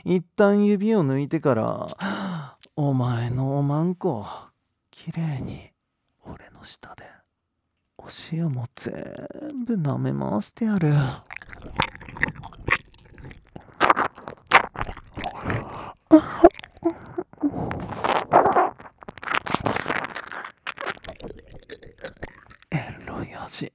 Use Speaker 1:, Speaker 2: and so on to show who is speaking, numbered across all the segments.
Speaker 1: 一旦指を抜いてから、お前のおまんこ、きれいに俺の舌でお塩も全部舐め回してやる。エロい味。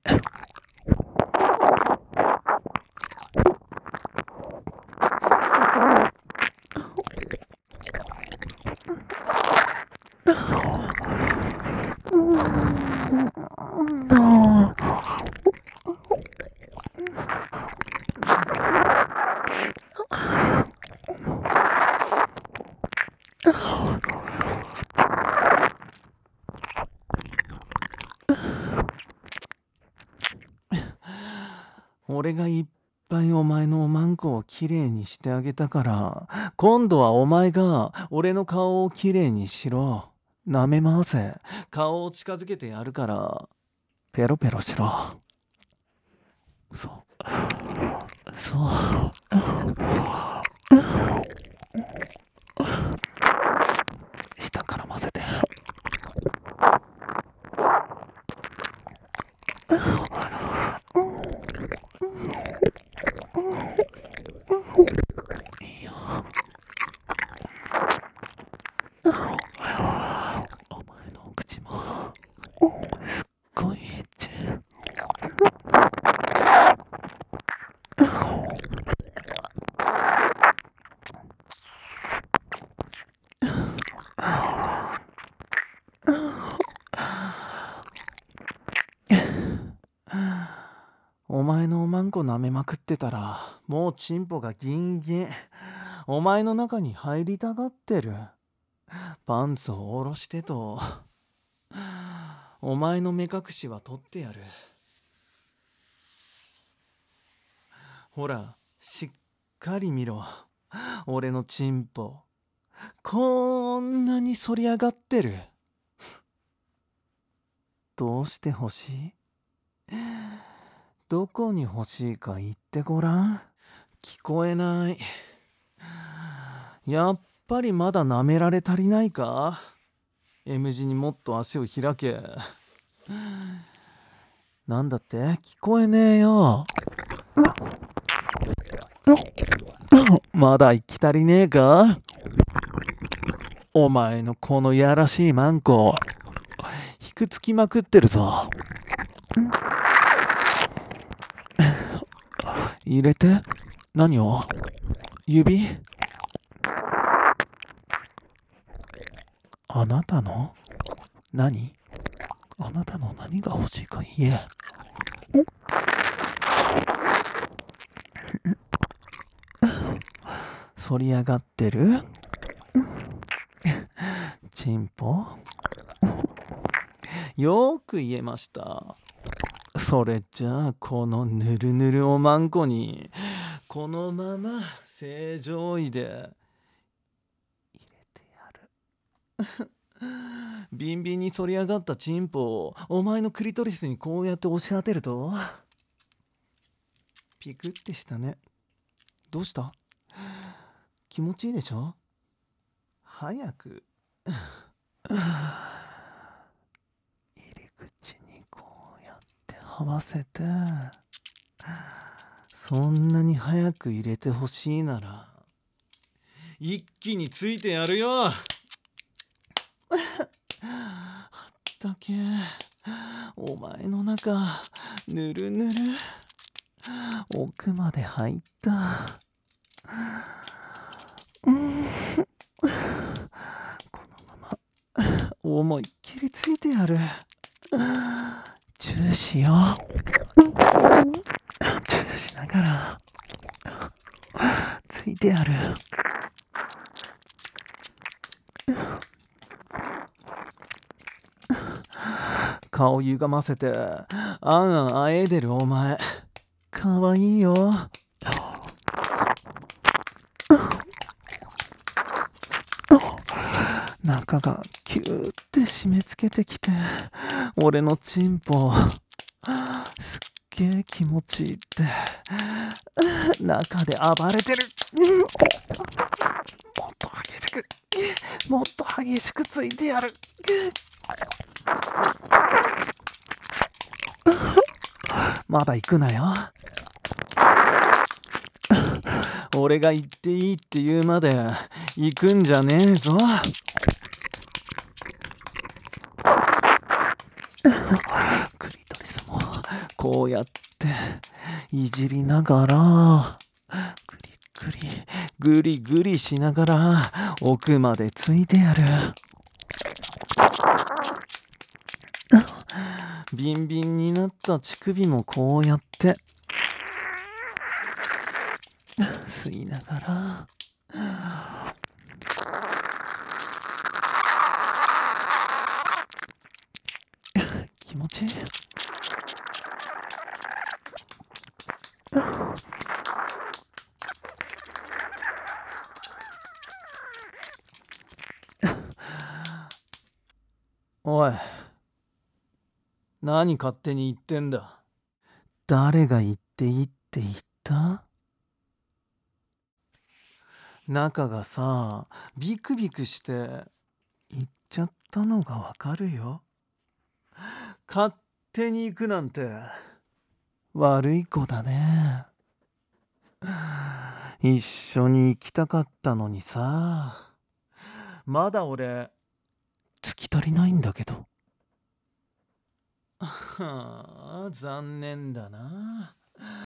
Speaker 1: 俺がいっぱいお前のおまんこをきれいにしてあげたから、今度はお前が俺の顔をきれいにしろ。舐め回せ。顔を近づけてやるから、ペロペロしろ。そう。そう。下から混ぜて。いいよ。お前のお口もすっごいエッチ。お前のおまんこ舐めまくってたら、もうチンポがギンギン。お前の中に入りたがってる。パンツを下ろしてと。お前の目隠しは取ってやる。ほら、しっかり見ろ。俺のチンポ。こんなに反り上がってる。どうして欲しい？どこに欲しいか言ってごらん。聞こえない。やっぱりまだ舐められ足りないか？ M 字にもっと足を開け。なんだって聞こえねえよ。まだ行き足りねえか？お前のこのやらしいマンコ、ひくつきまくってるぞ。入れて。何を？指？あなたの？何？あなたの何が欲しいか言え。反り上がってる？チンポ？よく言えました。それじゃあこのぬるぬるおまんこにこのまま正常位で入れてやる。ビンビンに反り上がったチンポをお前のクリトリスにこうやって押し当てると、ピクってしたね。どうした？気持ちいいでしょ？早く入り口にこうやってはわせて、そんなに早く入れてほしいなら一気についてやるよ。あったけお前の中ぬるぬる奥まで入った。このまま思いっきりついてやる。チューしよう。チューしながらついてやる。顔歪ませてあんあんあえいでるお前、かわいいよ。中がキューって締め付けてきて、俺のチンポすっげえ気持ちいいって中で暴れてる。 激しくついてやる。まだ行くなよ。俺が行っていいって言うまで行くんじゃねえぞ。クリトリスもこうやっていじりながらグリグリしながら奥までついてやる。ビンビンになった乳首もこうやって吸いながら気持ちいい。おい、何勝手に言ってんだ。誰が言っていいって言った？中がさ、ビクビクして行っちゃったのがわかるよ。勝手に行くなんて悪い子だね。一緒に行きたかったのにさ。まだ俺突き足りないんだけど。はあ、残念だな。